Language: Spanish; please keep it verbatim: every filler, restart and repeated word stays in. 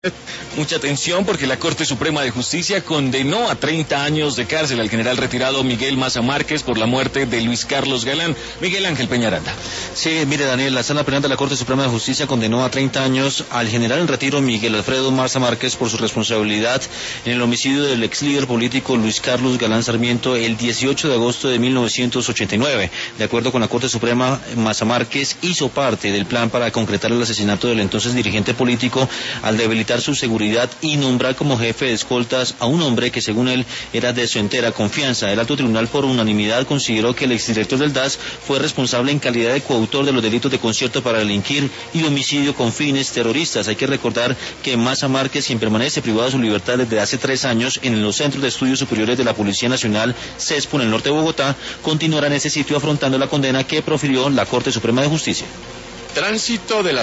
Mucha atención porque la Corte Suprema de Justicia condenó a treinta años de cárcel al general retirado Miguel Maza Márquez por la muerte de Luis Carlos Galán. Miguel Ángel Peñaranda. Sí, mire Daniel, la Sala Penal de la Corte Suprema de Justicia condenó a treinta años al general en retiro Miguel Alfredo Maza Márquez por su responsabilidad en el homicidio del ex líder político Luis Carlos Galán Sarmiento el dieciocho de agosto de mil novecientos ochenta y nueve. De acuerdo con la Corte Suprema, Maza Márquez hizo parte del plan para concretar el asesinato del entonces dirigente político al debilitar su seguridad y nombrar como jefe de escoltas a un hombre que según él era de su entera confianza. El alto tribunal por unanimidad consideró que el exdirector del D A S fue responsable en calidad de coautor de los delitos de concierto para delinquir y homicidio con fines terroristas. Hay que recordar que Maza Márquez, quien permanece privado de su libertad desde hace tres años en los Centros de Estudios Superiores de la Policía Nacional, CESPO, en el norte de Bogotá, continuará en ese sitio afrontando la condena que profirió la Corte Suprema de Justicia. Tránsito de la